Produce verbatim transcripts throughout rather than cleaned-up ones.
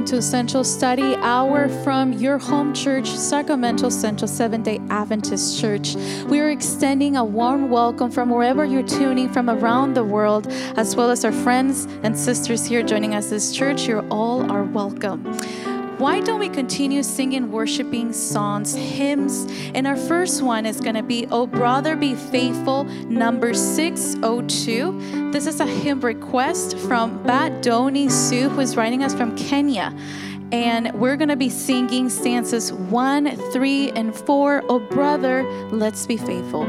to Central Study Hour from your home church, Sacramento Central Seventh-day Adventist Church. We are extending a warm welcome from wherever you're tuning from around the world, as well as our friends and sisters here joining us this church. You all are welcome. Why don't we continue singing worshiping songs, hymns? And our first one is going to be "Oh Brother Be Faithful," number six oh two. This is a hymn request from Bat Doni Sue, who is writing us from Kenya. And we're going to be singing stanzas one, three, and four. Oh brother, let's be faithful.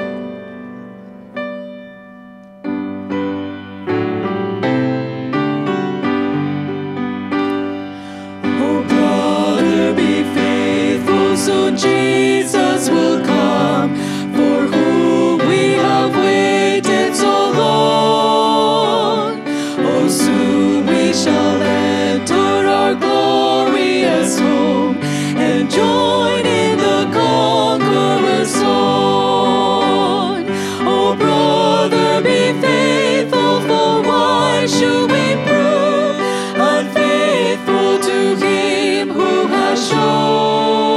So Jesus will come, for whom we have waited so long. Oh, soon we shall enter our glorious home and join in the conqueror's song. Oh, brother, be faithful, for why should we prove unfaithful to him who has shown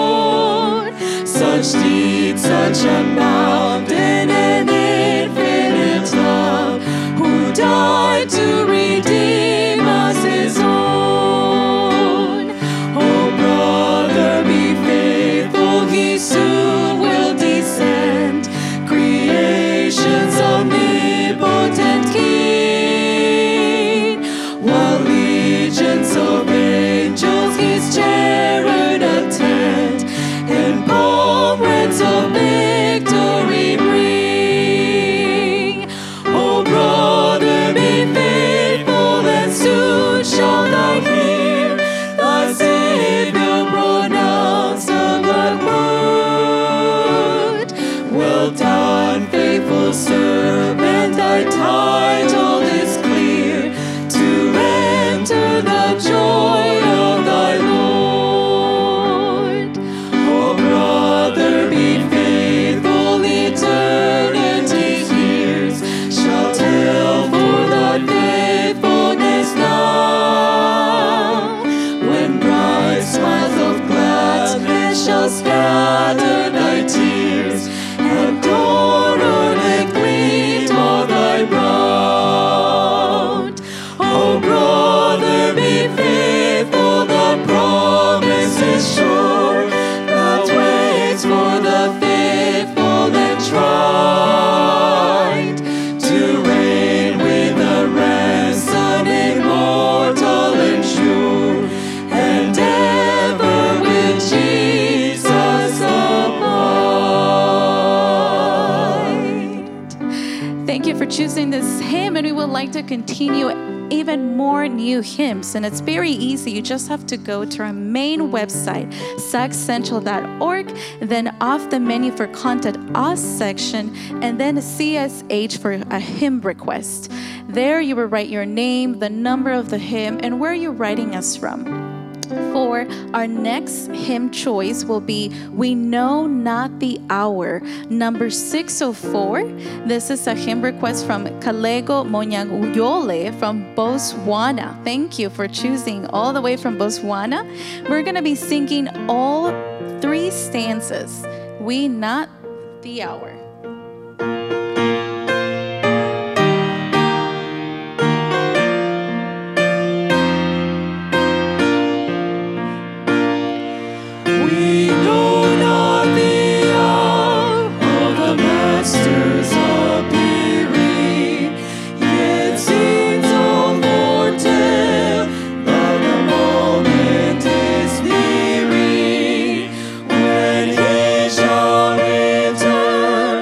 such deeds, such unbounded and infinite love, who died to redeem us his own? Oh, brother, be faithful, he soon will descend, creation's omnipotent King, while legions of angels his chariot attend, and pomades of victory bring. Oh, brother, be faithful, and soon shall thou hear thy Savior pronounce the glad word. Well done, faithful servant, thy title is clear, to enter the joy of thy Lord. Eternity hears, shall tell for thy faithfulness now, when bright smiles of gladness shall scatter thy tears, and glory gleam o'er thy brow. Oh, brother, be faithful, the promise is sure, that waits for the faithful and tried to reign with the ransom immortal and sure, and ever with Jesus abide. Thank you for choosing this hymn, and we would like to continue even more new hymns, and it's very easy. You just have to go to our main website, sac central dot org, then off the menu for Contact Us section, and then C S H for a hymn request. There you will write your name, the number of the hymn, and where you're writing us from. For our next hymn choice will be "We Know Not the Hour," number six oh four. This is a hymn request from Kalego Monyanguyole from Botswana. Thank you for choosing all the way from Botswana. We're going to be singing all three stanzas. We Not the Hour. We know not the hour of the Master's appearing, yet scenes all foretell that the moment is nearing, when he shall return.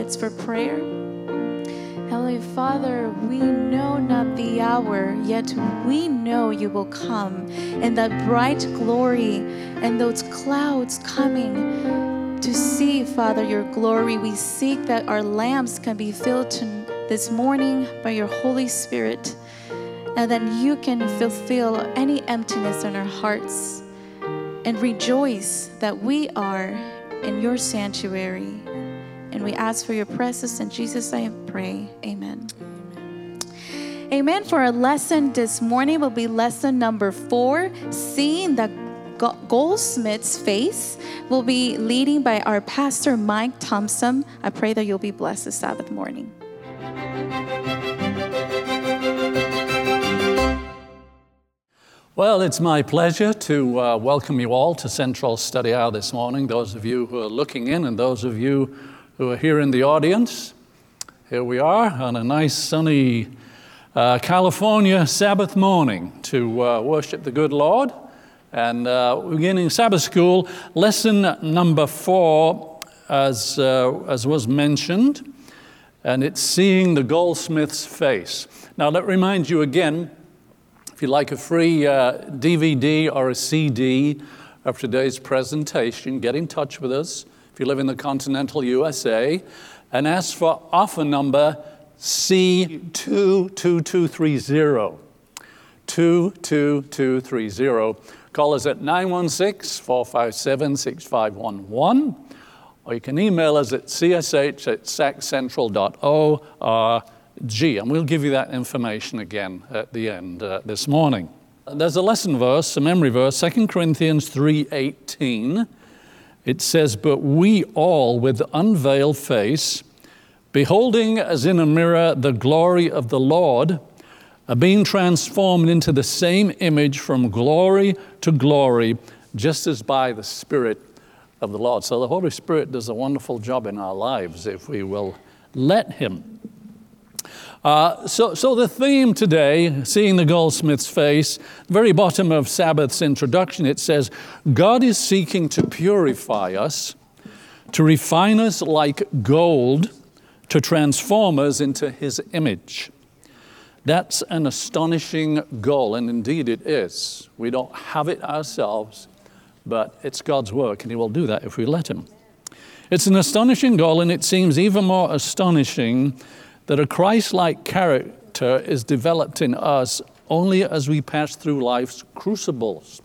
hearts for prayer? Heavenly Father, we know not the hour, yet we know you will come, and that bright glory and those clouds coming to see, Father, your glory. We seek that our lamps can be filled to this morning by your Holy Spirit, and then you can fulfill any emptiness in our hearts and rejoice that we are in your sanctuary. And we ask for your presence. In Jesus' name I pray. Amen. Amen. Amen. For our lesson this morning will be lesson number four, Seeing the Goldsmith's Face. Will be leading by our pastor, Mike Thompson. I pray that you'll be blessed this Sabbath morning. Well, it's my pleasure to uh, welcome you all to Central Study Hour this morning, those of you who are looking in and those of you who are here in the audience. Here we are on a nice sunny uh, California Sabbath morning to uh, worship the good Lord. And uh, beginning Sabbath school, lesson number four, as, uh, as was mentioned, and it's Seeing the Goldsmith's Face. Now, let me remind you again, if you'd like a free uh, D V D or a C D of today's presentation, get in touch with us if you live in the continental U S A and ask for offer number C two two two three zero. two two two three zero. Call us at nine one six, four five seven, six five one one, or you can email us at c s h at sac central dot org. G, and we'll give you that information again at the end uh, this morning. There's a lesson verse, a memory verse, Second Corinthians three eighteen. It says, "But we all with unveiled face, beholding as in a mirror the glory of the Lord, are being transformed into the same image from glory to glory, just as by the Spirit of the Lord." So the Holy Spirit does a wonderful job in our lives if we will let him. Uh, so, so the theme today, Seeing the Goldsmith's Face, very bottom of Sabbath's introduction, it says, God is seeking to purify us, to refine us like gold, to transform us into his image. That's an astonishing goal, and indeed it is. We don't have it ourselves, but it's God's work, and he will do that if we let him. It's an astonishing goal, and it seems even more astonishing that a Christ-like character is developed in us only as we pass through life's crucibles.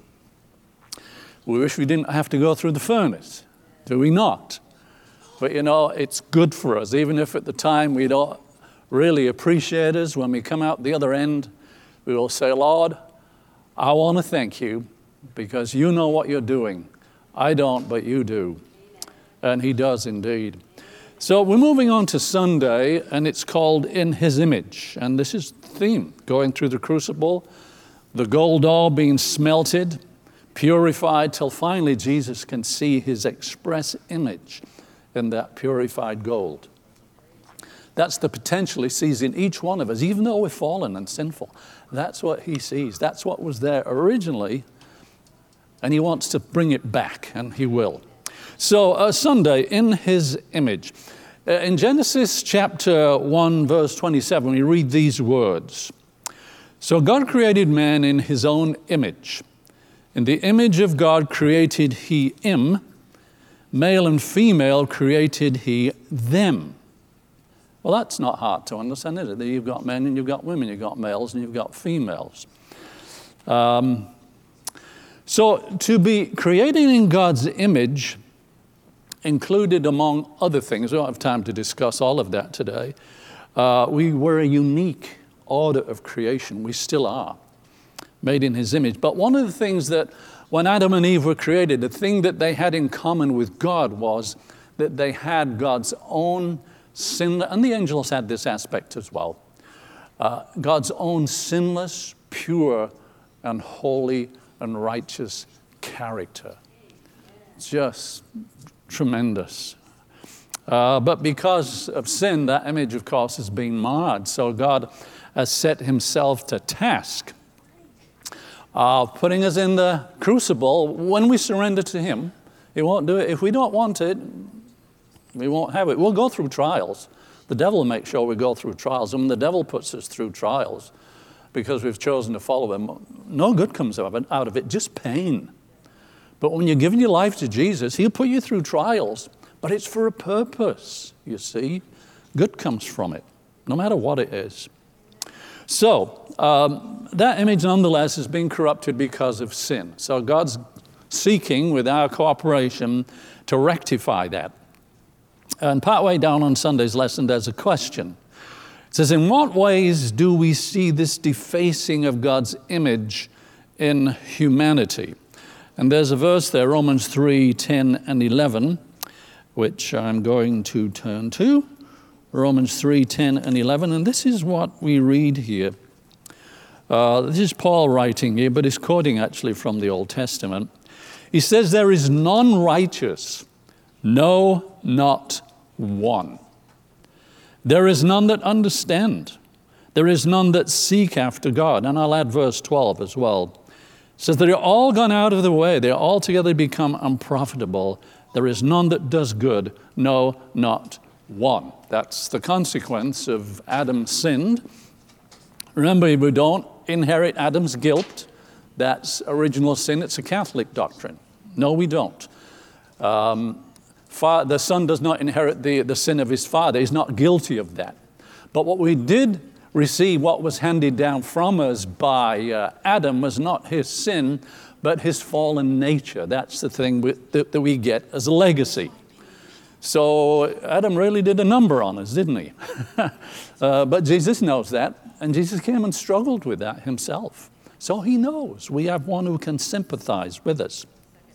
We wish we didn't have to go through the furnace, do we not? But you know, it's good for us, even if at the time we don't really appreciate us. When we come out the other end, we will say, Lord, I want to thank you because you know what you're doing. I don't, but you do. And he does indeed. So we're moving on to Sunday, and it's called In His Image. And this is the theme, going through the crucible, the gold ore being smelted, purified, till finally Jesus can see his express image in that purified gold. That's the potential he sees in each one of us, even though we're fallen and sinful. That's what he sees. That's what was there originally, and he wants to bring it back, and he will. So uh, Sunday, In His Image. Uh, in Genesis chapter one, verse twenty-seven, we read these words. So God created man in his own image. In the image of God created he him. Male and female created he them. Well, that's not hard to understand, is it? You've got men and you've got women, you've got males and you've got females. Um, so to be created in God's image included, among other things, we don't have time to discuss all of that today, uh, we were a unique order of creation. We still are, made in his image. But one of the things that when Adam and Eve were created, the thing that they had in common with God was that they had God's own sin, and the angels had this aspect as well, uh, God's own sinless, pure, and holy and righteous character. Just tremendous. Uh, but because of sin, that image, of course, has been marred. So God has set himself to task of uh, putting us in the crucible. When we surrender to him, he won't do it. If we don't want it, We won't have it. We'll go through trials. The devil will make sure we go through trials. And when the devil puts us through trials because we've chosen to follow him, no good comes out of it, out of it, just pain. But when you're giving your life to Jesus, he'll put you through trials, but it's for a purpose, you see. Good comes from it, no matter what it is. So, um, that image nonetheless is being corrupted because of sin. So God's seeking, with our cooperation, to rectify that. And partway down on Sunday's lesson, there's a question. It says, in what ways do we see this defacing of God's image in humanity? And there's a verse there, Romans three, ten and eleven, which I'm going to turn to. Romans three, ten and eleven, and this is what we read here. Uh, this is Paul writing here, but he's quoting actually from the Old Testament. He says, there is none righteous, no, not one. There is none that understand. There is none that seek after God. And I'll add verse twelve as well. It says, they're all gone out of the way. They're altogether become unprofitable. There is none that does good, no, not one. That's the consequence of Adam sinned. Remember, we don't inherit Adam's guilt. That's original sin. It's a Catholic doctrine. No, we don't. Um, fa- the son does not inherit the, the sin of his father. He's not guilty of that. But what we did receive, what was handed down from us by uh, Adam, was not his sin, but his fallen nature. That's the thing we, that, that we get as a legacy. So Adam really did a number on us, didn't he? uh, but Jesus knows that, and Jesus came and struggled with that himself. So he knows we have one who can sympathize with us.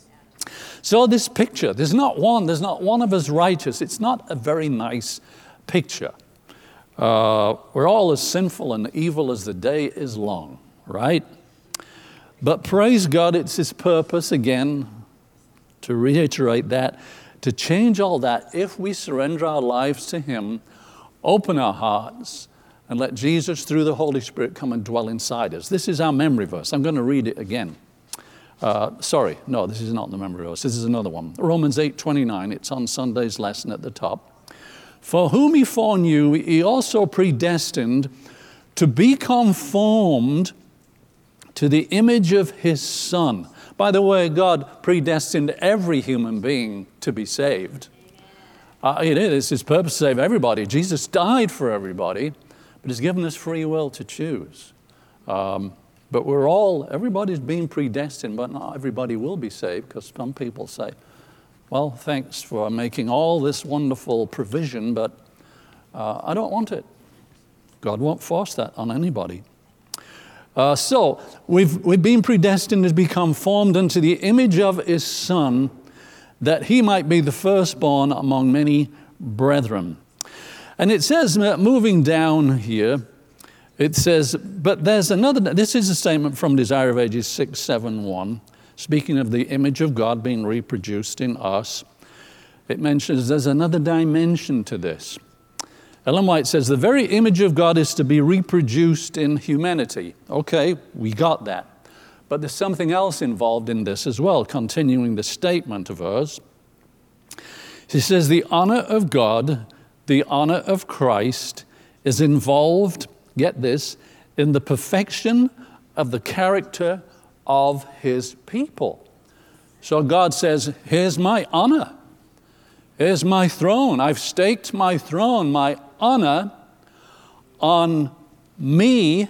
So this picture, there's not one, there's not one of us righteous. It's not a very nice picture. Uh, we're all as sinful and evil as the day is long, right? But praise God, it's his purpose, again, to reiterate that, to change all that if we surrender our lives to him, open our hearts, and let Jesus, through the Holy Spirit, come and dwell inside us. This is our memory verse. I'm going to read it again. Uh, sorry, no, this is not the memory verse. This is another one. Romans eight twenty-nine. It's on Sunday's lesson at the top. For whom he foreknew, he also predestined to be conformed to the image of his Son. By the way, God predestined every human being to be saved. Uh, it is his purpose to save everybody. Jesus died for everybody, but he's given us free will to choose. Um, but we're all, everybody's being predestined, but not everybody will be saved, because some people say, well, thanks for making all this wonderful provision, but uh, I don't want it. God won't force that on anybody. Uh, so we've, we've been predestined to become formed into the image of his Son, that he might be the firstborn among many brethren. And it says, moving down here, it says, but there's another, this is a statement from Desire of Ages six seven one, speaking of the image of God being reproduced in us. It mentions there's another dimension to this. Ellen White says, the very image of God is to be reproduced in humanity. Okay, we got that. But there's something else involved in this as well, continuing the statement of hers. She says, the honor of God, the honor of Christ is involved, get this, in the perfection of the character of his people. So God says, here's my honor. Here's my throne. I've staked my throne, my honor, on me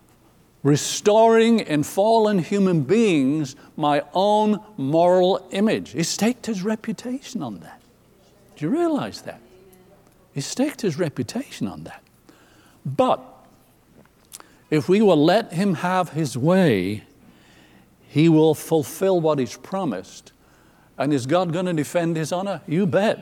restoring in fallen human beings my own moral image. He staked his reputation on that. Do you realize that? He staked his reputation on that. But if we will let him have his way, he will fulfill what he's promised. And is God going to defend his honor? You bet.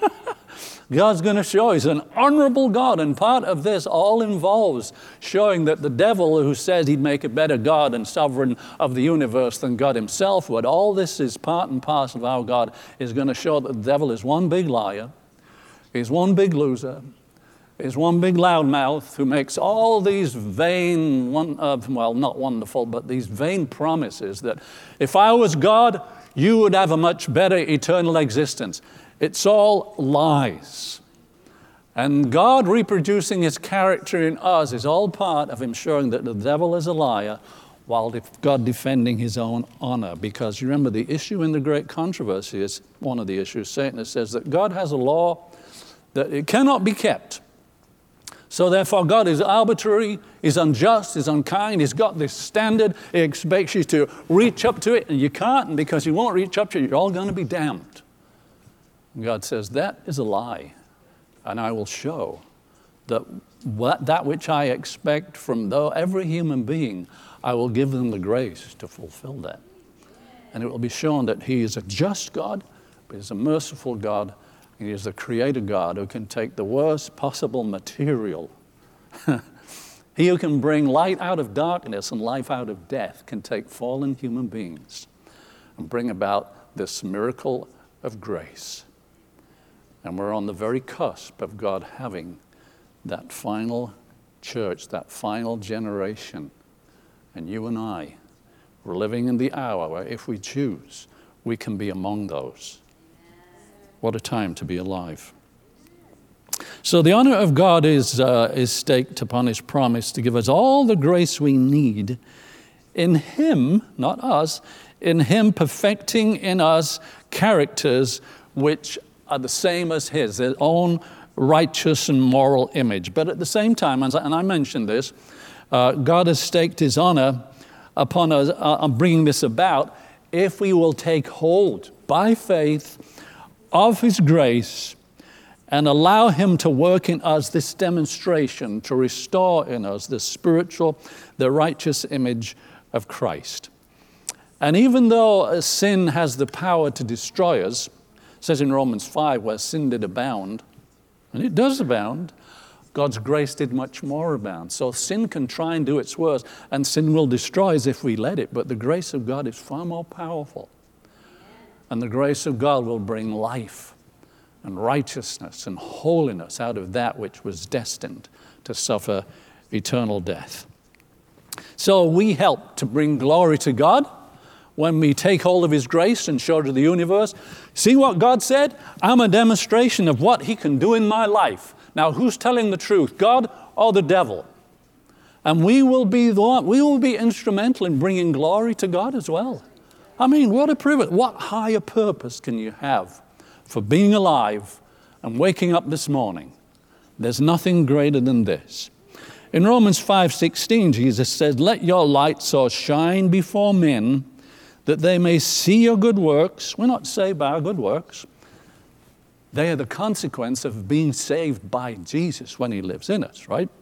God's going to show he's an honorable God, and part of this all involves showing that the devil, who says he'd make a better God and sovereign of the universe than God himself would, all this is part and parcel of our God, is going to show that the devil is one big liar, he's one big loser, he's one big loudmouth who makes all these vain, one, uh, well, not wonderful, but these vain promises that if I was God, you would have a much better eternal existence. It's all lies. And God reproducing his character in us is all part of him showing that the devil is a liar while God defending his own honor. Because you remember, the issue in the great controversy is one of the issues. Satan says that God has a law that it cannot be kept. So therefore God is arbitrary, is unjust, is unkind, he's got this standard, he expects you to reach up to it, and you can't, and because you won't reach up to it, you're all going to be damned. And God says, that is a lie, and I will show that what, that which I expect from though every human being, I will give them the grace to fulfill that. And it will be shown that he is a just God, but he's a merciful God, and he is the creator God who can take the worst possible material. He who can bring light out of darkness and life out of death can take fallen human beings and bring about this miracle of grace. And we're on the very cusp of God having that final church, that final generation. And you and I, we're living in the hour where if we choose, we can be among those. What a time to be alive. So the honor of God is, uh, is staked upon his promise to give us all the grace we need in him, not us, in him perfecting in us characters which are the same as his, their own righteous and moral image. But at the same time, and I mentioned this, uh, God has staked his honor upon us, uh, bringing this about, if we will take hold by faith of his grace and allow him to work in us this demonstration to restore in us the spiritual, the righteous image of Christ. And even though sin has the power to destroy us, it says in Romans five, where sin did abound, and it does abound, God's grace did much more abound. So sin can try and do its worst, and sin will destroy us if we let it, but the grace of God is far more powerful. And the grace of God will bring life and righteousness and holiness out of that which was destined to suffer eternal death. So we help to bring glory to God when we take hold of his grace and show to the universe, see what God said? I'm a demonstration of what he can do in my life. Now, who's telling the truth, God or the devil? And we will be the one, we will be instrumental in bringing glory to God as well. I mean, what a privilege. What higher purpose can you have for being alive and waking up this morning? There's nothing greater than this. In Romans five sixteen, Jesus says, let your light so shine before men that they may see your good works. We're not saved by our good works. They are the consequence of being saved by Jesus when he lives in us, right?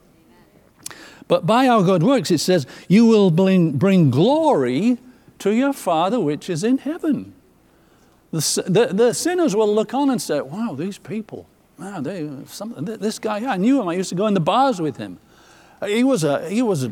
But by our good works, it says, you will bring, bring glory to your Father which is in heaven. The, the, the sinners will look on and say, wow, these people, wow, they, some, this guy, I knew him. I used to go in the bars with him. He was a, he was a,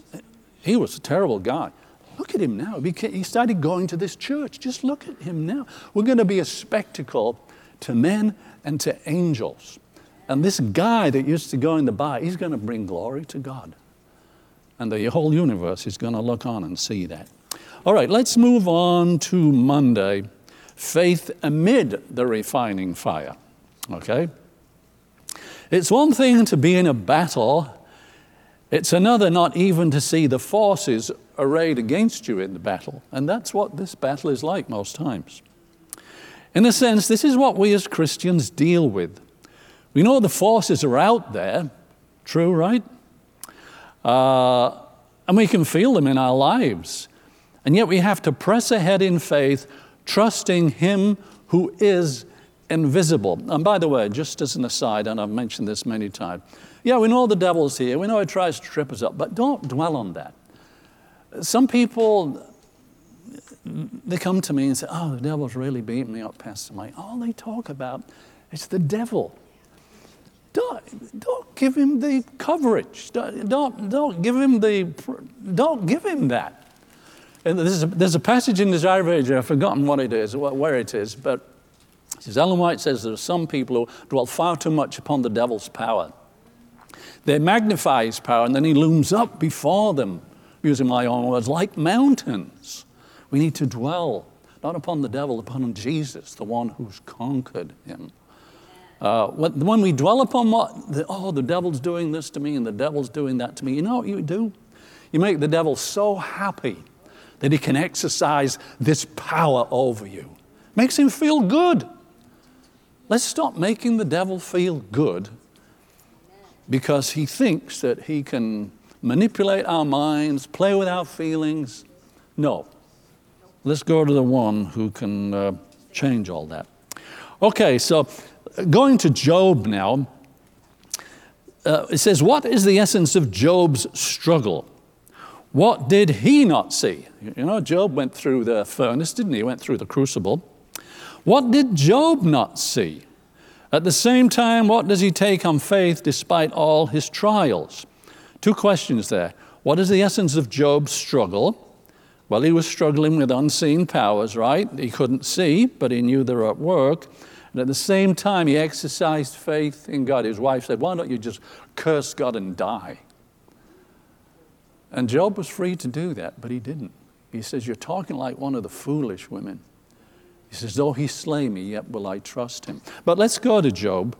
he was a terrible guy. Look at him now. He started going to this church. Just look at him now. We're going to be a spectacle to men and to angels. And this guy that used to go in the bar, he's going to bring glory to God. And the whole universe is going to look on and see that. All right, let's move on to Monday. Faith amid the refining fire. Okay? It's one thing to be in a battle. It's another not even to see the forces arrayed against you in the battle. And that's what this battle is like most times. In a sense, this is what we as Christians deal with. We know the forces are out there. True, right? Uh, and we can feel them in our lives. And yet we have to press ahead in faith, trusting him who is invisible. And by the way, just as an aside, and I've mentioned this many times, yeah, we know the devil's here. We know he tries to trip us up, but don't dwell on that. Some people, they come to me and say, oh, the devil's really beating me up, Pastor Mike. All they talk about is the devil. Don't, don't give him the coverage. Don't, don't, don't give him the, don't give him that. And there's a, there's a passage in Desire of Ages, I've forgotten what it is, where it is, but it says, Ellen White says there are some people who dwell far too much upon the devil's power. They magnify his power, and then he looms up before them, using my own words, like mountains. We need to dwell not upon the devil, upon Jesus, the one who's conquered him. Uh, when we dwell upon what, the, oh, the devil's doing this to me and the devil's doing that to me, you know what you do? You make the devil so happy that he can exercise this power over you. Makes him feel good. Let's stop making the devil feel good because he thinks that he can manipulate our minds, play with our feelings. No. Let's go to the one who can uh, change all that. Okay, so going to Job now, uh, it says, what is the essence of Job's struggle? What did he not see? You know, Job went through the furnace, didn't he? He went through the crucible. What did Job not see? At the same time, what does he take on faith despite all his trials? Two questions there. What is the essence of Job's struggle? Well, he was struggling with unseen powers, right? He couldn't see, but he knew they were at work. And at the same time, he exercised faith in God. His wife said, why don't you just curse God and die? And Job was free to do that, but he didn't. He says, you're talking like one of the foolish women. He says, though he slay me, yet will I trust him. But let's go to Job.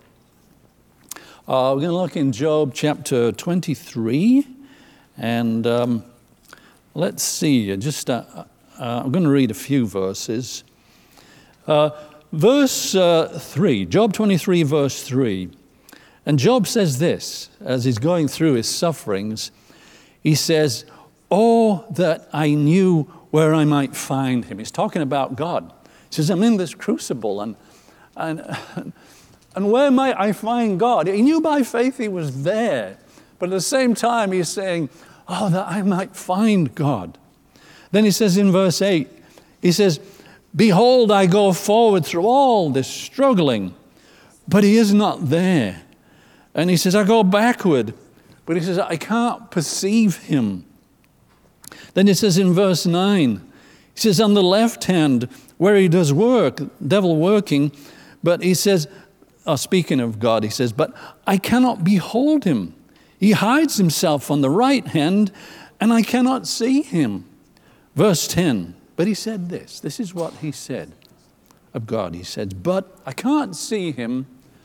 Uh, we're going to look in Job chapter twenty-three. And um, let's see, just uh, uh, I'm going to read a few verses. Uh, Verse uh, three, Job twenty-three, verse three. And Job says this, as he's going through his sufferings, he says, oh, that I knew where I might find him. He's talking about God. He says, I'm in this crucible, and, and, and where might I find God? He knew by faith he was there. But at the same time, he's saying, oh, that I might find God. Then he says in verse eight, he says, behold, I go forward through all this struggling, but he is not there. And he says, I go backward, but he says, I can't perceive him. Then he says in verse nine, he says, on the left hand, where he does work, devil working, but he says, oh, speaking of God, he says, but I cannot behold him. He hides himself on the right hand, and I cannot see him. Verse ten. But he said this, this is what he said of God. He said, but I can't see him,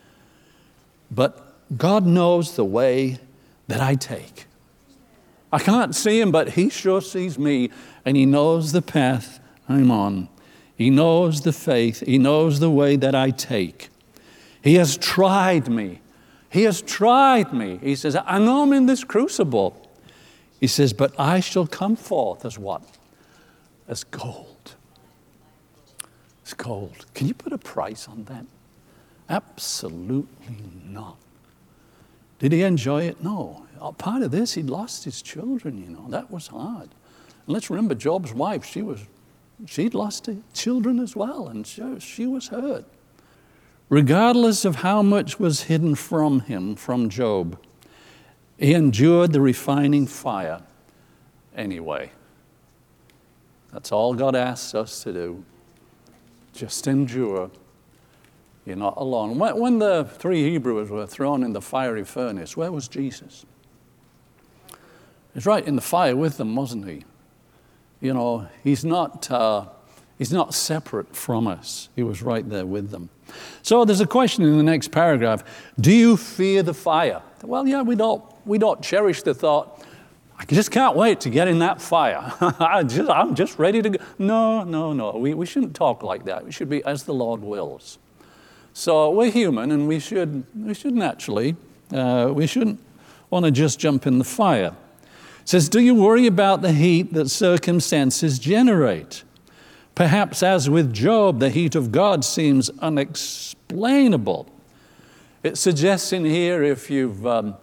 but God knows the way that I take. I can't see him, but he sure sees me, and he knows the path I'm on. He knows the faith. He knows the way that I take. He has tried me. He has tried me. He says, I know I'm in this crucible. He says, but I shall come forth as what? As gold. As gold. Can you put a price on that? Absolutely not. Did he enjoy it? No. Part of this, he'd lost his children, you know. That was hard. And let's remember Job's wife, she was, she'd lost her children as well, and she, she was hurt. Regardless of how much was hidden from him, from Job, he endured the refining fire anyway. That's all God asks us to do. Just endure. You're not alone. When, when the three Hebrews were thrown in the fiery furnace, where was Jesus? He was right in the fire with them, wasn't he? You know, he's not, uh, he's not separate from us. He was right there with them. So there's a question in the next paragraph. Do you fear the fire? Well, yeah, we don't, we don't cherish the thought, I just can't wait to get in that fire. I just, I'm just ready to go. No, no, no. We, we shouldn't talk like that. We should be as the Lord wills. So we're human, and we should, we should naturally, uh, we shouldn't want to just jump in the fire. It says, do you worry about the heat that circumstances generate? Perhaps as with Job, the heat of God seems unexplainable. It suggests in here if you've... Um,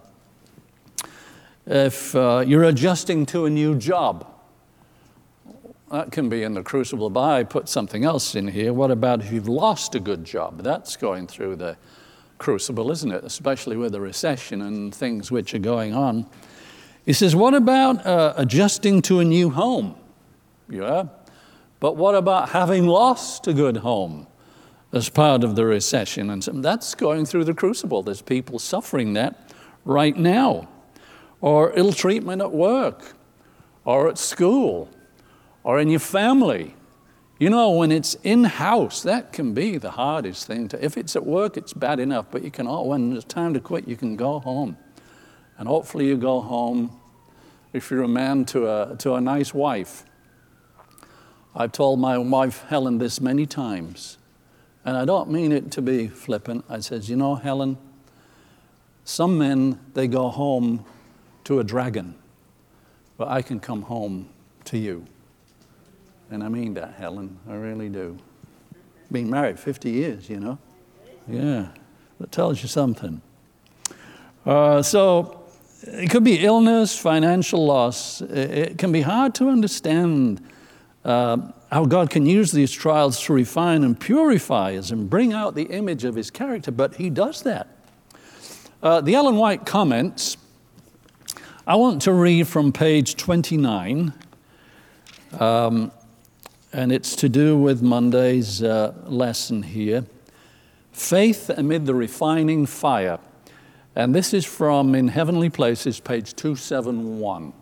If uh, you're adjusting to a new job, that can be in the crucible. But I put something else in here. What about if you've lost a good job? That's going through the crucible, isn't it? Especially with the recession and things which are going on. He says, what about uh, adjusting to a new home? Yeah. But what about having lost a good home as part of the recession? And so that's going through the crucible. There's people suffering that right now. Or ill treatment at work, or at school, or in your family. You know, when it's in-house, that can be the hardest thing. To, if it's at work, it's bad enough, but you can, oh, when it's time to quit, you can go home. And hopefully you go home, if you're a man, to a, to a nice wife. I've told my wife, Helen, this many times, and I don't mean it to be flippant. I says, you know, Helen, some men, they go home to a dragon, but I can come home to you. And I mean that, Helen, I really do. Been married fifty years, you know. Yeah, that tells you something. Uh, so it could be illness, financial loss. It can be hard to understand uh, how God can use these trials to refine and purify us and bring out the image of his character, but he does that. Uh, the Ellen White comments, I want to read from page twenty-nine. Um, And it's to do with Monday's uh, lesson here. Faith amid the refining fire. And this is from In Heavenly Places, page two seventy-one.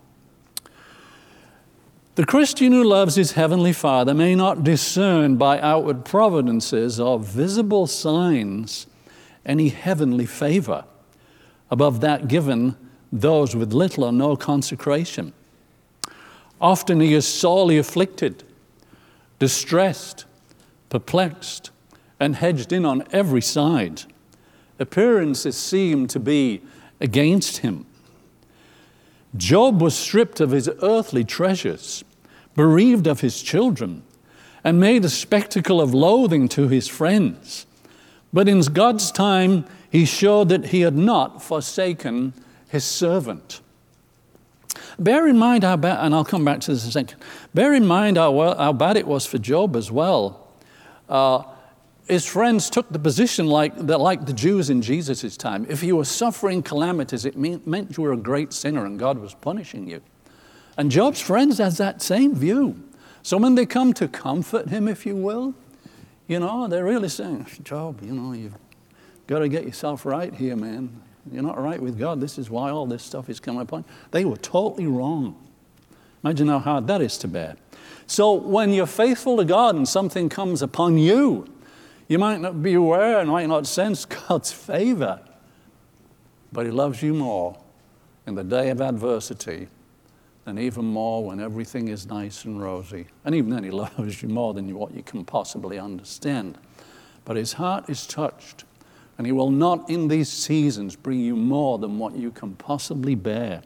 The Christian who loves his heavenly Father may not discern by outward providences or visible signs any heavenly favor above that given those with little or no consecration. Often he is sorely afflicted, distressed, perplexed, and hedged in on every side. Appearances seem to be against him. Job was stripped of his earthly treasures, bereaved of his children, and made a spectacle of loathing to his friends. But in God's time, he showed that he had not forsaken his servant. Bear in mind how bad, and I'll come back to this in a second, bear in mind how, well, how bad it was for Job as well. Uh, his friends took the position like, like the Jews in Jesus' time. If you were suffering calamities, it mean, meant you were a great sinner and God was punishing you. And Job's friends has that same view. So when they come to comfort him, if you will, you know, they're really saying, Job, you know, you've got to get yourself right here, man. You're not right with God. This is why all this stuff is coming upon you. They were totally wrong. Imagine how hard that is to bear. So when you're faithful to God and something comes upon you, you might not be aware and might not sense God's favor, but he loves you more in the day of adversity than even more when everything is nice and rosy. And even then he loves you more than what you can possibly understand. But his heart is touched. And he will not in these seasons bring you more than what you can possibly bear.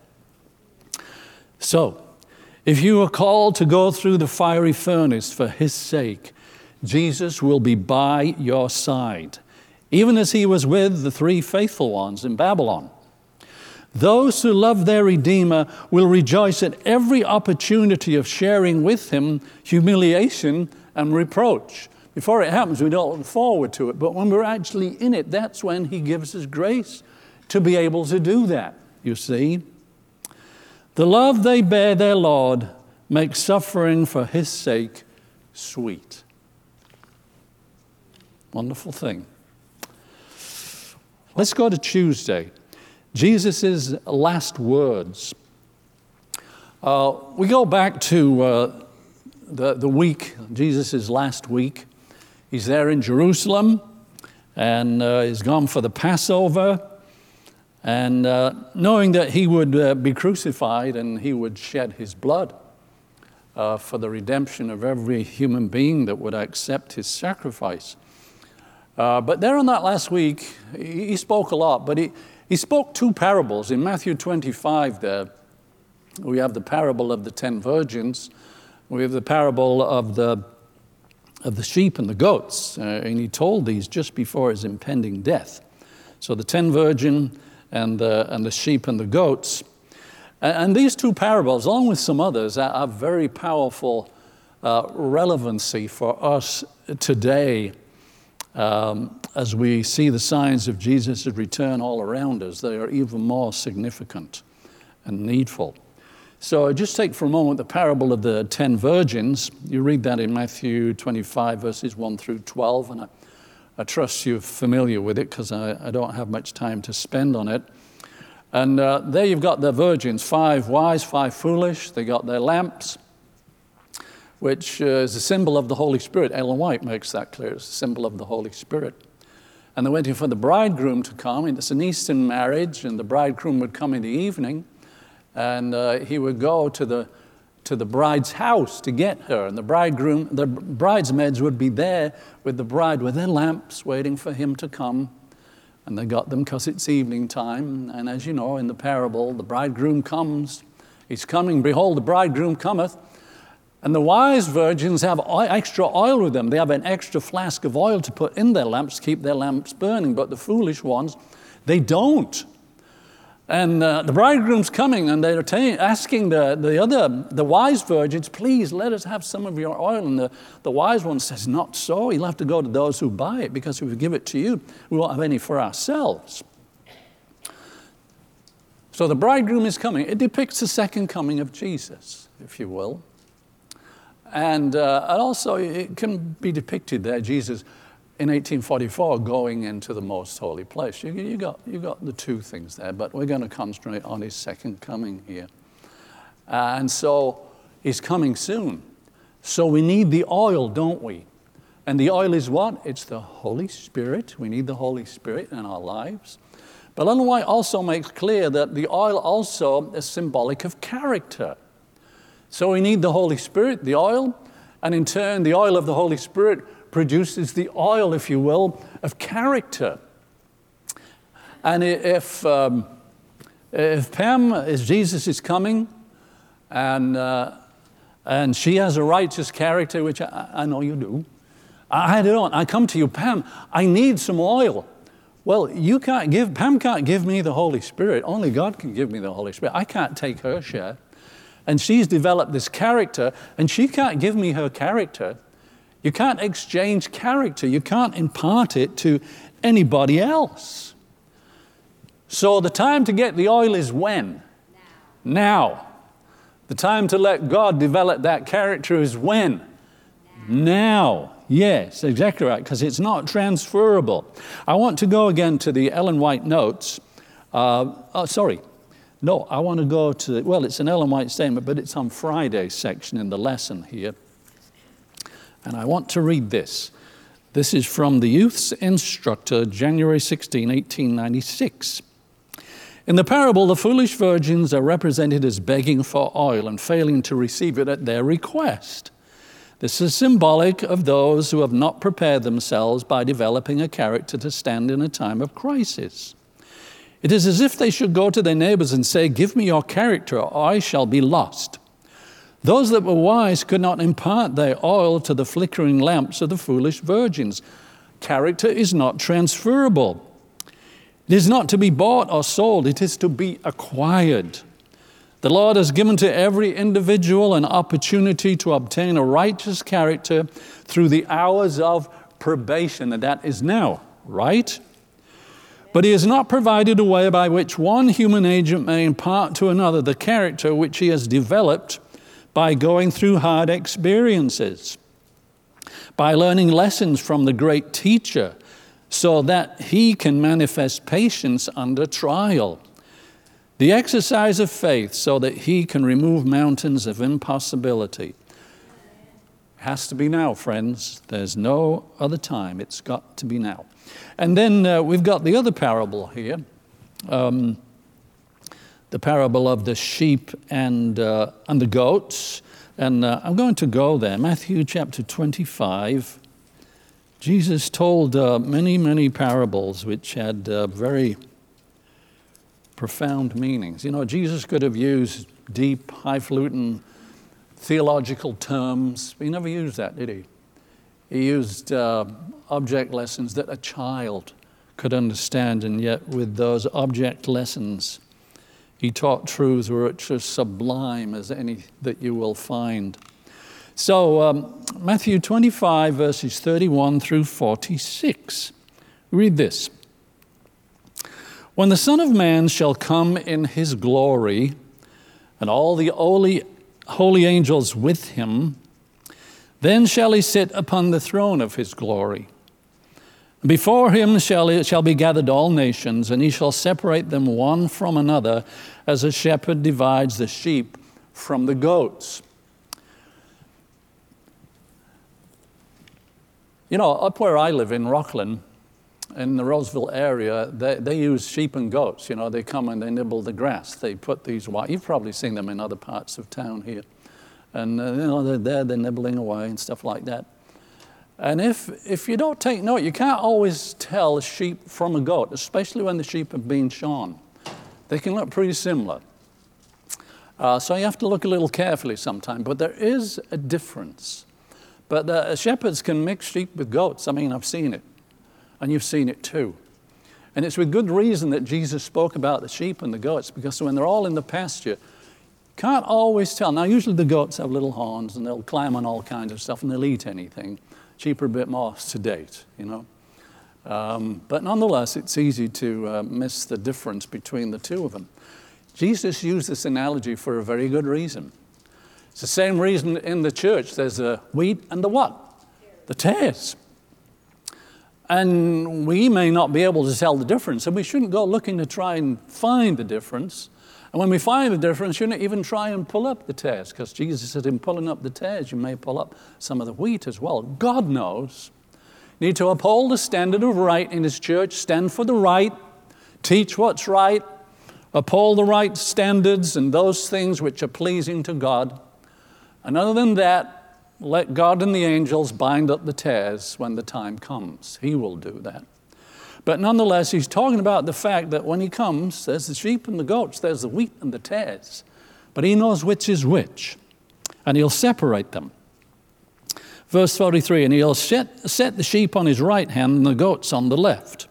So, if you are called to go through the fiery furnace for his sake, Jesus will be by your side, even as he was with the three faithful ones in Babylon. Those who love their Redeemer will rejoice at every opportunity of sharing with him humiliation and reproach. Before it happens, we don't look forward to it. But when we're actually in it, that's when he gives us grace to be able to do that, you see. The love they bear their Lord makes suffering for his sake sweet. Wonderful thing. Let's go to Tuesday. Jesus' last words. Uh, we go back to uh, the, the week, Jesus' last week. He's there in Jerusalem, and uh, he's gone for the Passover, and uh, knowing that he would uh, be crucified and he would shed his blood uh, for the redemption of every human being that would accept his sacrifice. Uh, but there on that last week, he, he spoke a lot, but he, he spoke two parables. In Matthew twenty-five there, we have the parable of the ten virgins. We have the parable of the of the sheep and the goats, uh, and he told these just before his impending death. So the ten virgin and the, and the sheep and the goats. And, and these two parables, along with some others, are, are very powerful uh, relevancy for us today um, as we see the signs of Jesus' return all around us. They are even more significant and needful. So just take for a moment the parable of the ten virgins. You read that in Matthew twenty-five, verses one through twelve, and I, I trust you're familiar with it because I, I don't have much time to spend on it. And uh, there you've got the virgins, five wise, five foolish. They got their lamps. which uh, is a symbol of the Holy Spirit. Ellen White makes that clear. It's a symbol of the Holy Spirit. And they're waiting for the bridegroom to come. And it's an Eastern marriage, and the bridegroom would come in the evening, and uh, he would go to the to the bride's house to get her. And the bridegroom, the bridesmaids would be there with the bride with their lamps waiting for him to come. And they got them because it's evening time. And as you know, in the parable, the bridegroom comes. He's coming, behold, the bridegroom cometh. And the wise virgins have extra oil with them. They have an extra flask of oil to put in their lamps to keep their lamps burning. But the foolish ones, they don't. And uh, the bridegroom's coming, and they're t- asking the, the other, the wise virgins, please let us have some of your oil. And the, the wise one says, not so. You'll have to go to those who buy it, because if we give it to you, we won't have any for ourselves. So the bridegroom is coming. It depicts the second coming of Jesus, if you will. And, uh, and also it can be depicted there, Jesus in eighteen forty-four going into the most holy place. You, you, got, you got the two things there, but we're going to concentrate on his second coming here. Uh, and so he's coming soon. So we need the oil, don't we? And the oil is what? It's the Holy Spirit. We need the Holy Spirit in our lives. But Ellen White also makes clear that the oil also is symbolic of character. So we need the Holy Spirit, the oil, and in turn the oil of the Holy Spirit produces the oil, if you will, of character. And if um, if Pam, as Jesus is coming, and uh, and she has a righteous character, which I, I know you do, I don't. I come to you, Pam, I need some oil. Well, you can't give, Pam can't give me the Holy Spirit. Only God can give me the Holy Spirit. I can't take her share. And she's developed this character, and she can't give me her character. You can't exchange character. You can't impart it to anybody else. So the time to get the oil is when? Now. Now. The time to let God develop that character is when? Now. Now. Yes, exactly right, because it's not transferable. I want to go again to the Ellen White notes. Uh, oh, sorry. No, I want to go to, well, it's an Ellen White statement, but it's on Friday's section in the lesson here. And I want to read this. This is from the Youth's Instructor, January sixteenth, eighteen ninety-six. In the parable, the foolish virgins are represented as begging for oil and failing to receive it at their request. This is symbolic of those who have not prepared themselves by developing a character to stand in a time of crisis. It is as if they should go to their neighbors and say, give me your character, or I shall be lost. Those that were wise could not impart their oil to the flickering lamps of the foolish virgins. Character is not transferable. It is not to be bought or sold. It is to be acquired. The Lord has given to every individual an opportunity to obtain a righteous character through the hours of probation, and that is now, right? But he has not provided a way by which one human agent may impart to another the character which he has developed by going through hard experiences, by learning lessons from the great teacher, so that he can manifest patience under trial, the exercise of faith, so that he can remove mountains of impossibility. It has to be now, friends. There's no other time. It's got to be now. And then uh, we've got the other parable here, um, the parable of the sheep and, uh, and the goats. And uh, I'm going to go there. Matthew chapter twenty-five. Jesus told uh, many, many parables which had uh, very profound meanings. You know, Jesus could have used deep, highfalutin theological terms. He never used that, did he? He used uh, object lessons that a child could understand, and yet with those object lessons, he taught truths which are sublime as any that you will find. So um, Matthew twenty-five, verses thirty-one through forty-six. Read this. When the Son of Man shall come in his glory, and all the holy, holy angels with him, then shall he sit upon the throne of his glory. Before him shall, shall be gathered all nations, and he shall separate them one from another, as a shepherd divides the sheep from the goats. You know, up where I live in Rockland, in the Roseville area, they, they use sheep and goats. You know, they come and they nibble the grass. They put these, you've probably seen them in other parts of town here. And, uh, you know, they're there, they're nibbling away and stuff like that. And if, if you don't take note, you can't always tell a sheep from a goat, especially when the sheep have been shorn. They can look pretty similar. Uh, so you have to look a little carefully sometimes, but there is a difference. But uh, shepherds can mix sheep with goats. I mean, I've seen it, and you've seen it too. And it's with good reason that Jesus spoke about the sheep and the goats, because when they're all in the pasture, can't always tell. Now, usually the goats have little horns, and they'll climb on all kinds of stuff, and they'll eat anything. Sheep are a bit more sedate, you know. Um, but nonetheless, it's easy to uh, miss the difference between the two of them. Jesus used this analogy for a very good reason. It's the same reason in the church. There's the wheat and the what? The tares. And we may not be able to tell the difference, and we shouldn't go looking to try and find the difference. And when we find the difference, you shouldn't even try and pull up the tares, because Jesus said in pulling up the tares, you may pull up some of the wheat as well. God knows. You need to uphold the standard of right in His church, stand for the right, teach what's right, uphold the right standards and those things which are pleasing to God. And other than that, let God and the angels bind up the tares when the time comes. He will do that. But nonetheless, he's talking about the fact that when he comes, there's the sheep and the goats, there's the wheat and the tares. But he knows which is which, and he'll separate them. Verse forty-three, and he'll set, set the sheep on his right hand and the goats on the left.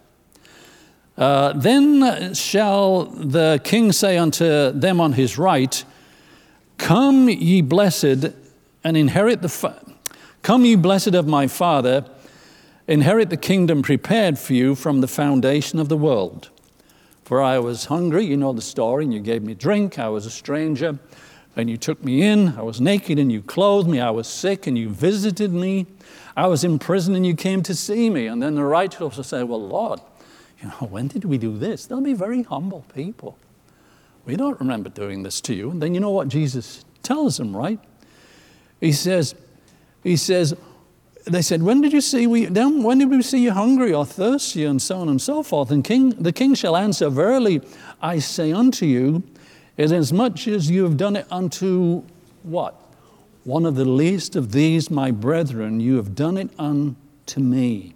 Uh, then shall the king say unto them on his right, Come, ye blessed, and inherit the fa- come, ye blessed of my Father, inherit the kingdom prepared for you from the foundation of the world. For I was hungry, you know the story, and you gave me drink. I was a stranger, and you took me in. I was naked, and you clothed me. I was sick, and you visited me. I was in prison, and you came to see me. And then the righteous will say, well, Lord, you know, when did we do this? They'll be very humble people. We don't remember doing this to you. And then you know what Jesus tells them, right? He says, he says, they said, when did you see we, then when did we see you hungry or thirsty, and so on and so forth? And king, the king shall answer, verily I say unto you, inasmuch as you have done it unto what? One of the least of these my brethren, you have done it unto me.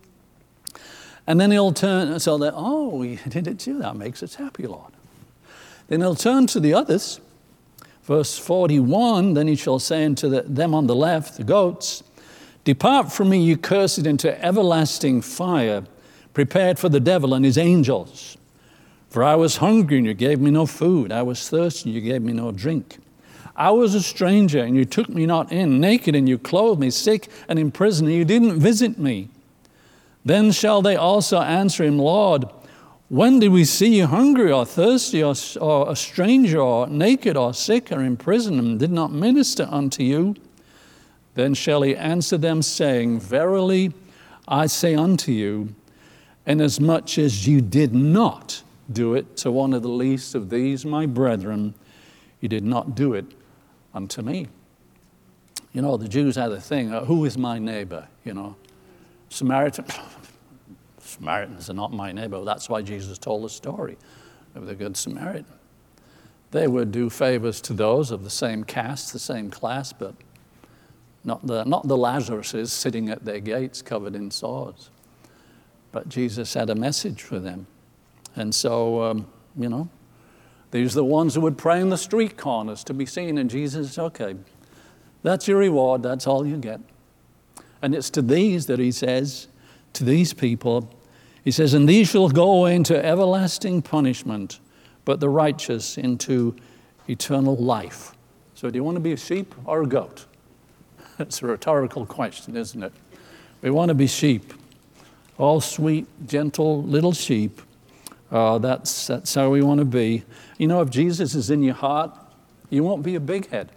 And then he'll turn, so that, oh, we did it too. That makes us happy, Lord. Then he'll turn to the others. Verse forty-one, then he shall say unto the, them on the left, the goats, Depart from me, you cursed, into everlasting fire, prepared for the devil and his angels. For I was hungry, and you gave me no food. I was thirsty, and you gave me no drink. I was a stranger, and you took me not in. Naked, and you clothed me. Sick and in prison, and you didn't visit me. Then shall they also answer him, Lord, when did we see you hungry or thirsty or, or a stranger or naked or sick or in prison and did not minister unto you? Then shall he answer them, saying, Verily I say unto you, inasmuch as you did not do it to one of the least of these my brethren, you did not do it unto me. You know, the Jews had a thing, uh, who is my neighbor, you know? Samaritan, Samaritans are not my neighbor. That's why Jesus told the story of the Good Samaritan. They would do favors to those of the same caste, the same class, but not the, not the Lazaruses sitting at their gates covered in sores. But Jesus had a message for them. And so, um, you know, these are the ones who would pray in the street corners to be seen. And Jesus said, okay, that's your reward. That's all you get. And it's to these that he says, to these people, he says, and these shall go away into everlasting punishment, but the righteous into eternal life. So do you want to be a sheep or a goat? That's a rhetorical question, isn't it? We want to be sheep. All sweet, gentle little sheep. Uh, that's, that's how we want to be. You know, if Jesus is in your heart, you won't be a big head.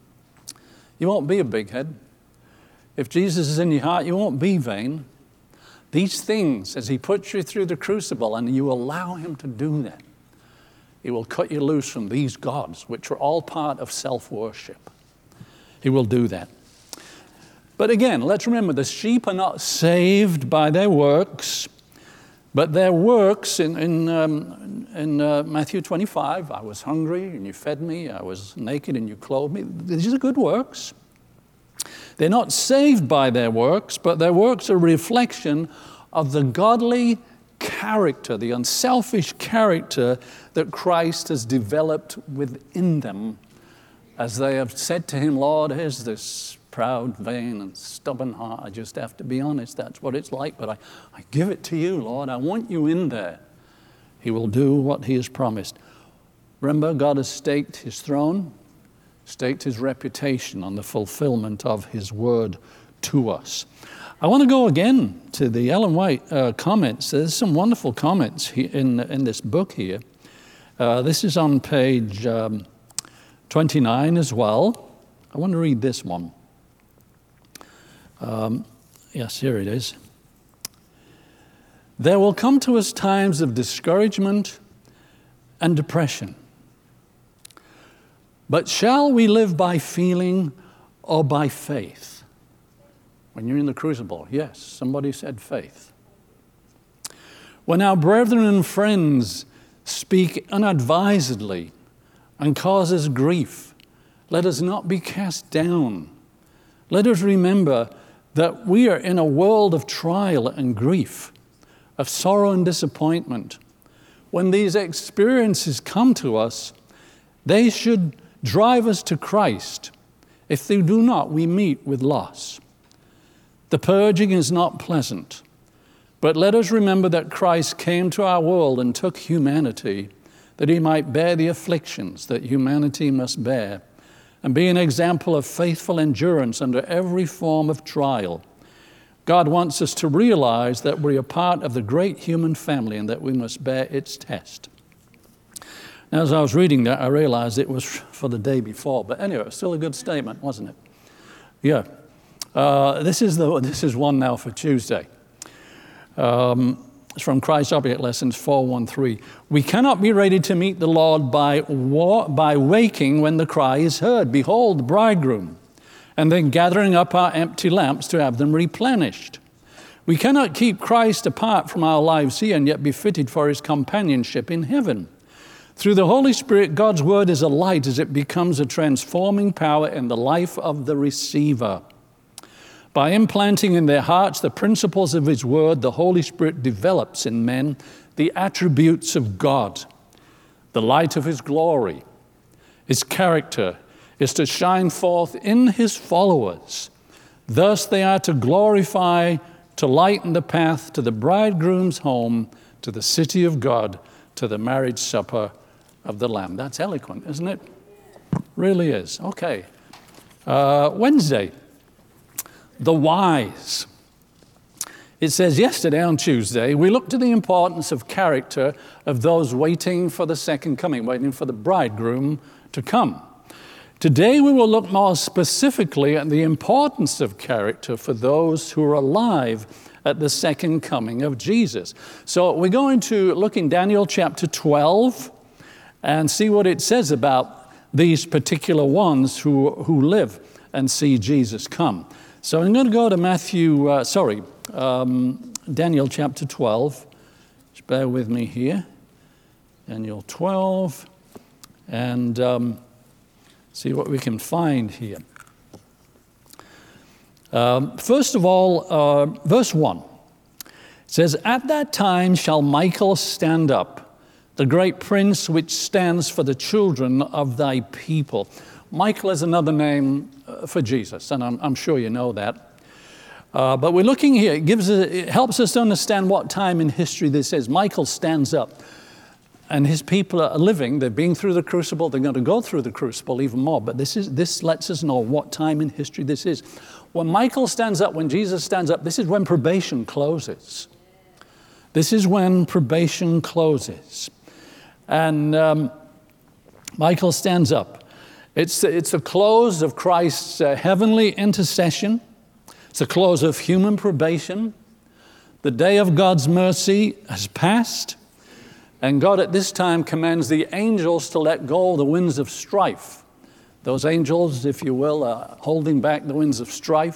You won't be a big head. If Jesus is in your heart, you won't be vain. These things, as he puts you through the crucible and you allow him to do that, he will cut you loose from these gods, which are all part of self-worship. He will do that. But again, let's remember, the sheep are not saved by their works, but their works in, in, um, in uh, Matthew twenty-five, I was hungry and you fed me, I was naked and you clothed me. These are good works. They're not saved by their works, but their works are a reflection of the godly character, the unselfish character that Christ has developed within them as they have said to him, Lord, here's this proud, vain, and stubborn heart. I just have to be honest. That's what it's like. But I, I give it to you, Lord. I want you in there. He will do what he has promised. Remember, God has staked his throne, staked his reputation on the fulfillment of his word to us. I want to go again to the Ellen White uh, comments. There's some wonderful comments he, in, in this book here. Uh, this is on page um, twenty-nine as well. I want to read this one. Um, yes, here it is. There will come to us times of discouragement and depression. But shall we live by feeling or by faith? When you're in the crucible, yes, somebody said faith. When our brethren and friends speak unadvisedly and cause us grief, let us not be cast down. Let us remember that we are in a world of trial and grief, of sorrow and disappointment. When these experiences come to us, they should drive us to Christ. If they do not, we meet with loss. The purging is not pleasant, but let us remember that Christ came to our world and took humanity, that he might bear the afflictions that humanity must bear, and be an example of faithful endurance under every form of trial. God wants us to realize that we are part of the great human family and that we must bear its test. Now, as I was reading that, I realized it was for the day before. But anyway, it was still a good statement, wasn't it? Yeah. Uh, this is the this is one now for Tuesday. Um, it's from Christ Object Lessons four one three. We cannot be ready to meet the Lord by, wa- by waking when the cry is heard, behold, the bridegroom, and then gathering up our empty lamps to have them replenished. We cannot keep Christ apart from our lives here and yet be fitted for his companionship in heaven. Through the Holy Spirit, God's word is a light as it becomes a transforming power in the life of the receiver. By implanting in their hearts the principles of his word, the Holy Spirit develops in men the attributes of God. The light of his glory, his character, is to shine forth in his followers. Thus they are to glorify, to lighten the path to the bridegroom's home, to the city of God, to the marriage supper of the Lamb. That's eloquent, isn't it? Really is. Okay. Uh, Wednesday. The wise. It says yesterday on Tuesday, we looked at the importance of character of those waiting for the second coming, waiting for the bridegroom to come. Today we will look more specifically at the importance of character for those who are alive at the second coming of Jesus. So we're going to look in Daniel chapter twelve and see what it says about these particular ones who, who live and see Jesus come. So I'm going to go to Matthew, uh, sorry, um, Daniel chapter twelve. Just bear with me here. Daniel twelve, and um, see what we can find here. Um, first of all, uh, verse one. It says, At that time shall Michael stand up, the great prince which stands for the children of thy people. Michael is another name for Jesus, and I'm, I'm sure you know that. Uh, but we're looking here, it, gives us, it helps us to understand what time in history this is. Michael stands up, and his people are living. They've been through the crucible. They're going to go through the crucible even more. But this is this lets us know what time in history this is. When Michael stands up, when Jesus stands up, this is when probation closes. This is when probation closes. And um, Michael stands up. It's, it's the close of Christ's uh, heavenly intercession. It's the close of human probation. The day of God's mercy has passed. And God at this time commands the angels to let go the winds of strife. Those angels, if you will, are holding back the winds of strife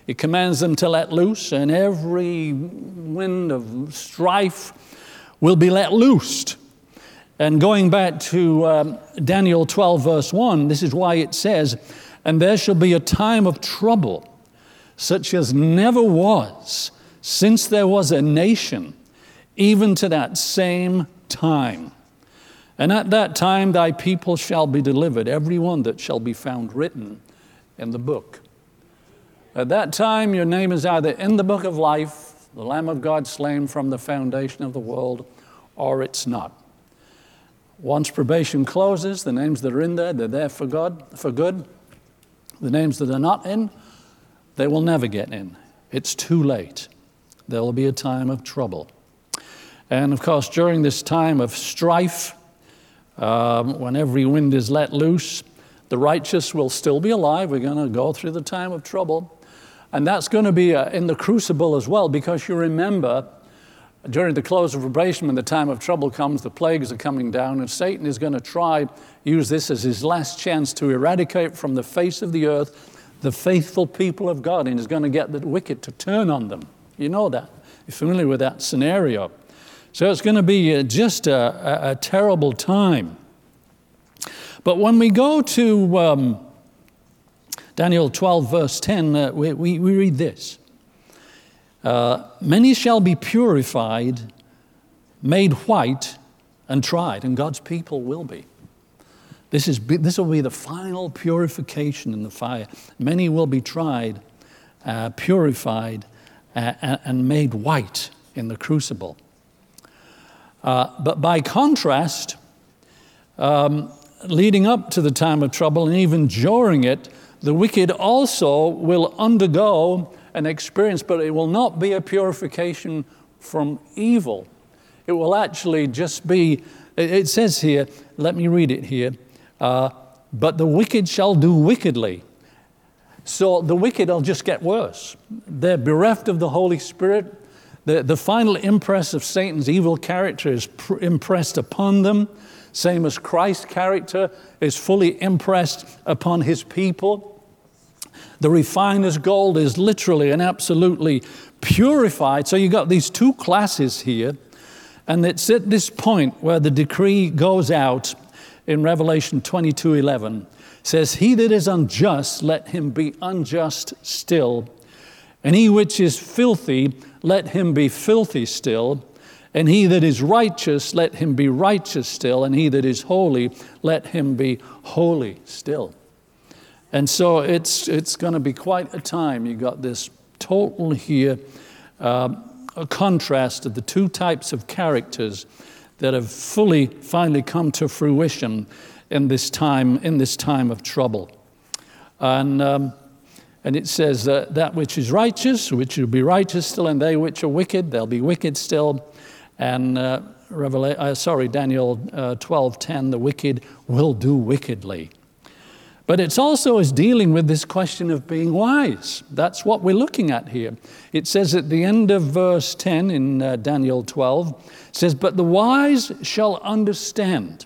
He commands them to let loose, and every wind of strife will be let loose. And going back to um, Daniel twelve, verse one, this is why it says, "And there shall be a time of trouble, such as never was, since there was a nation, even to that same time. And at that time thy people shall be delivered, every one that shall be found written in the book." At that time your name is either in the book of life, the Lamb of God slain from the foundation of the world, or it's not. Once probation closes, the names that are in there, they're there for God, for good. The names that are not in, they will never get in. It's too late. There will be a time of trouble. And of course, during this time of strife, um, when every wind is let loose, the righteous will still be alive. We're going to go through the time of trouble. And that's going to be uh, in the crucible as well, because you remember, during the close of probation, when the time of trouble comes, the plagues are coming down, and Satan is going to try use this as his last chance to eradicate from the face of the earth the faithful people of God, and he's going to get the wicked to turn on them. You know that. You're familiar with that scenario. So it's going to be uh, just a, a, a terrible time. But when we go to um, Daniel twelve, verse ten, uh, we, we, we read this. Uh, "Many shall be purified, made white, and tried," and God's people will be. This is this will be the final purification in the fire. Many will be tried, uh, purified, uh, and made white in the crucible. Uh, but by contrast, um, leading up to the time of trouble and even during it, the wicked also will undergo an experience, but it will not be a purification from evil. It will actually just be, it says here, let me read it here, uh, "But the wicked shall do wickedly." So the wicked will just get worse. They're bereft of the Holy Spirit. The, the final impress of Satan's evil character is pr- impressed upon them, same as Christ's character is fully impressed upon his people. The refiner's gold is literally and absolutely purified. So you've got these two classes here. And it's at this point where the decree goes out in Revelation twenty-two eleven. Says, "He that is unjust, let him be unjust still. And he which is filthy, let him be filthy still. And he that is righteous, let him be righteous still. And he that is holy, let him be holy still." And so it's it's going to be quite a time. You got this total here, uh, a contrast of the two types of characters that have fully, finally come to fruition in this time, in this time of trouble. And um, and it says that that which is righteous, which will be righteous still, and they which are wicked, they'll be wicked still. And uh, Revela- uh, sorry, Daniel uh, twelve ten, the wicked will do wickedly. But it's also is dealing with this question of being wise. That's what we're looking at here. It says at the end of verse ten in uh, Daniel twelve, it says, "But the wise shall understand."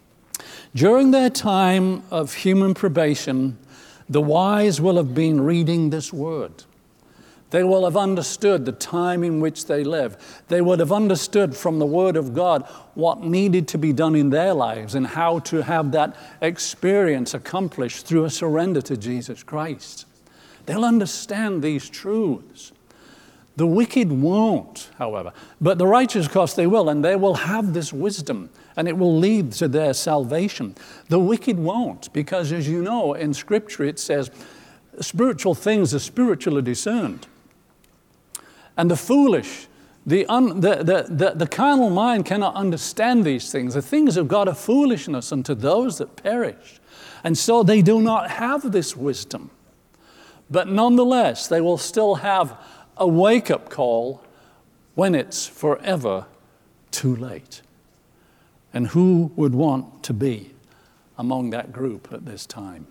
During their time of human probation, the wise will have been reading this word. They will have understood the time in which they live. They would have understood from the Word of God what needed to be done in their lives and how to have that experience accomplished through a surrender to Jesus Christ. They'll understand these truths. The wicked won't, however. But the righteous, of course, they will, and they will have this wisdom, and it will lead to their salvation. The wicked won't, because as you know, in Scripture it says, spiritual things are spiritually discerned. And the foolish, the, un, the, the, the, the carnal mind cannot understand these things. The things of God are foolishness unto those that perish. And so they do not have this wisdom. But nonetheless, they will still have a wake-up call when it's forever too late. And who would want to be among that group at this time?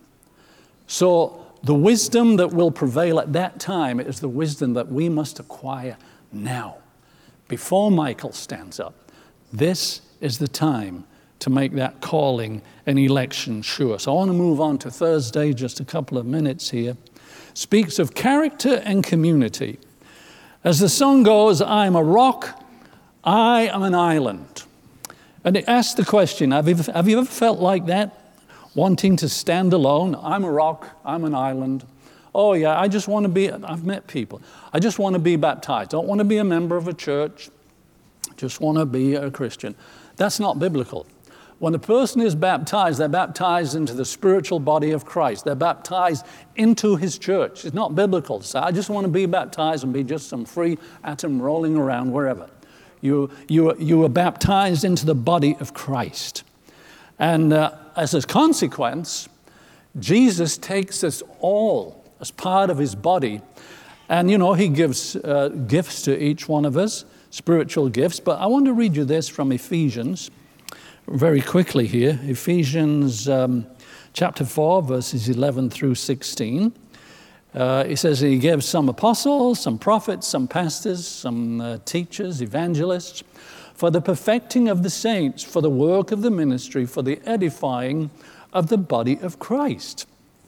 So the wisdom that will prevail at that time is the wisdom that we must acquire now, before Michael stands up. This is the time to make that calling and election sure. So I want to move on to Thursday, just a couple of minutes here. speaks of character and community. As the song goes, I'm a rock, I am an island. And it asks the question, have you, have you ever felt like that? Wanting to stand alone? I'm a rock, I'm an island. Oh yeah, I just want to be, I've met people. I just want to be baptized. Don't want to be a member of a church. Just want to be a Christian. That's not biblical. When a person is baptized, they're baptized into the spiritual body of Christ. They're baptized into his church. It's not biblical. So I just want to be baptized and be just some free atom rolling around wherever. You, you, you are baptized into the body of Christ. And uh, as a consequence, Jesus takes us all as part of his body. And, you know, he gives uh, gifts to each one of us, spiritual gifts. But I want to read you this from Ephesians very quickly here. Ephesians um, chapter four, verses eleven through sixteen. Uh, he says he gives some apostles, some prophets, some pastors, some uh, teachers, evangelists, for the perfecting of the saints, for the work of the ministry, for the edifying of the body of Christ.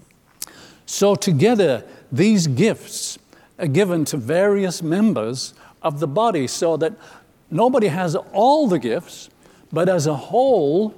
So together, these gifts are given to various members of the body so that nobody has all the gifts, but as a whole,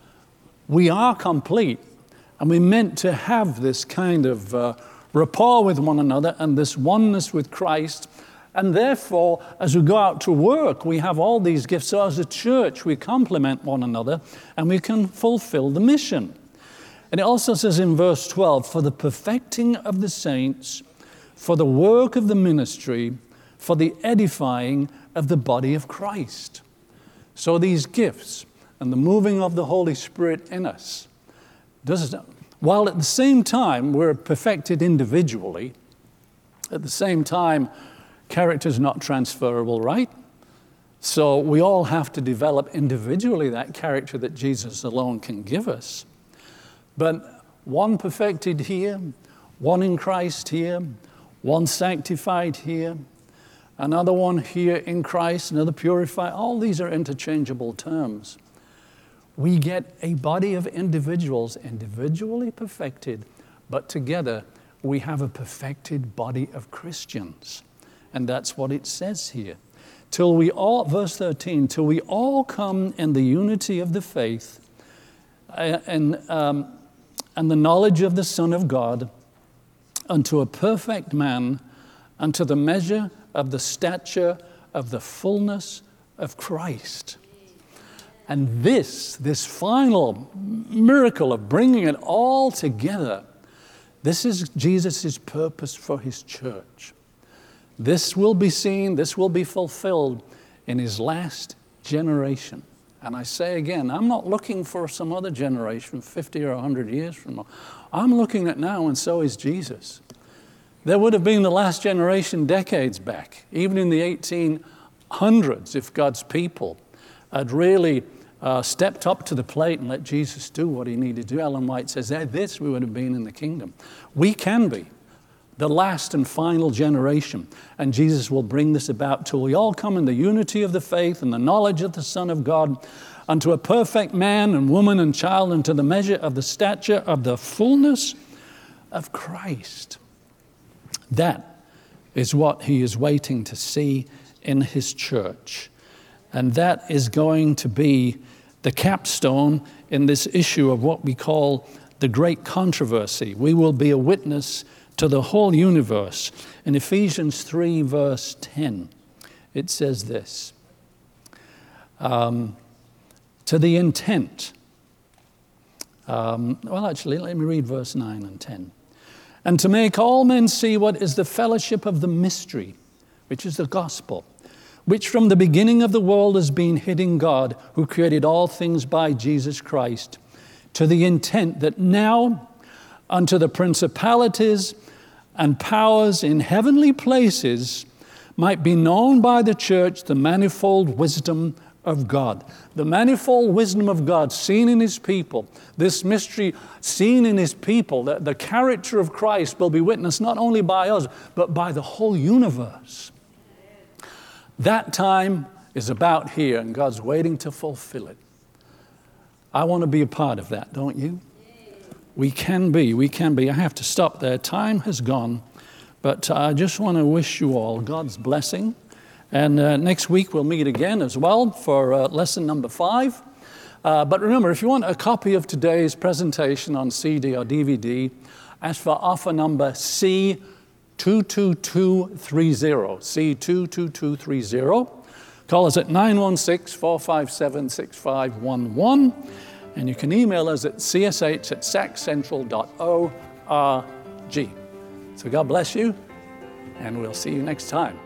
we are complete. And we're meant to have this kind of uh, rapport with one another and this oneness with Christ. And therefore, as we go out to work, we have all these gifts. So as a church, we complement one another and we can fulfill the mission. And it also says in verse twelve, for the perfecting of the saints, for the work of the ministry, for the edifying of the body of Christ. So these gifts and the moving of the Holy Spirit in us, does, while at the same time we're perfected individually, at the same time character is not transferable, right? So we all have to develop individually that character that Jesus alone can give us. But one perfected here, one in Christ here, one sanctified here, another one here in Christ, another purified. All these are interchangeable terms. We get a body of individuals individually perfected, but together we have a perfected body of Christians. And that's what it says here. Till we all, verse thirteen, till we all come in the unity of the faith and, um, and the knowledge of the Son of God, unto a perfect man, unto the measure of the stature of the fullness of Christ. And this, this final miracle of bringing it all together, this is Jesus' purpose for his church. This will be seen, this will be fulfilled in his last generation. And I say again, I'm not looking for some other generation, fifty or one hundred years from now. I'm looking at now, and so is Jesus. There would have been the last generation decades back, even in the eighteen hundreds, if God's people had really uh, stepped up to the plate and let Jesus do what he needed to do. Ellen White says, this we would have been in the kingdom. We can be the last and final generation, and Jesus will bring this about till we all come in the unity of the faith and the knowledge of the Son of God, unto a perfect man and woman and child, unto the measure of the stature of the fullness of Christ. That is what he is waiting to see in his church. And that is going to be the capstone in this issue of what we call the great controversy. We will be a witness to the whole universe. In Ephesians three, verse ten, it says this, um, to the intent, um, well, actually, let me read verse nine and ten. And to make all men see what is the fellowship of the mystery, which is the gospel, which from the beginning of the world has been hid in God, who created all things by Jesus Christ, to the intent that now unto the principalities and powers in heavenly places might be known by the church the manifold wisdom of God. The manifold wisdom of God seen in his people, this mystery seen in his people, that the character of Christ will be witnessed not only by us, but by the whole universe. That time is about here, and God's waiting to fulfill it. I want to be a part of that, don't you? We can be, we can be. I have to stop there. Time has gone. But I just want to wish you all God's blessing. And uh, next week we'll meet again as well for uh, lesson number five. Uh, but remember, if you want a copy of today's presentation on C D or D V D, ask for offer number C two two two three zero, C two two two three zero. Call us at nine one six, four five seven, six five one one, and you can email us at c s h at sac central dot org. So God bless you, and we'll see you next time.